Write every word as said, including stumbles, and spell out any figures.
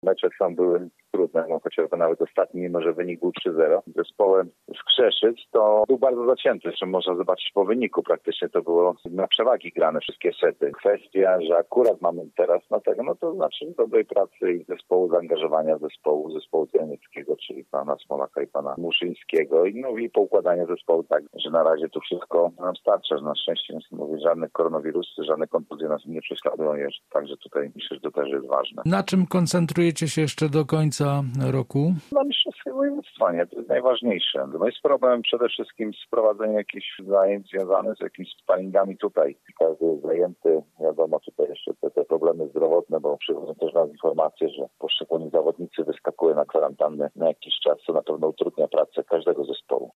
Mecze są były trudne, no chociażby nawet ostatni, mimo że wynik był trzy zero. Z zespołem z Krzeszyc to był bardzo zacięty, zresztą można zobaczyć po wyniku, praktycznie to było na przewagi grane wszystkie sety. Kwestia, że akurat mamy teraz na tego, no to znaczy dobrej pracy i zespołu, zaangażowania zespołu, zespołu trenerskiego, czyli pana Smolaka i pana Muszyńskiego i, no, i poukładania zespołu tak, że na razie to wszystko nam starcza, że na szczęście mówię, żadne koronawirusy, żadne kontuzje nas nie prześladują jeszcze, także tutaj myślę, że to też jest ważne. Na czym koncentrujecie się jeszcze do końca roku? Na mistrzostwie województwa, nie? To jest najważniejsze. No jest problem przede wszystkim z prowadzeniem jakichś zajęć związanych z jakimiś sparingami tutaj. Każdy jest zajęty, wiadomo, tutaj jeszcze te, te problemy zdrowotne, bo przychodzą też nas informacje, że poszczególni zawodnicy wyskakują na kwarantannę na jakiś czas, co na pewno utrudnia pracę każdego zespołu.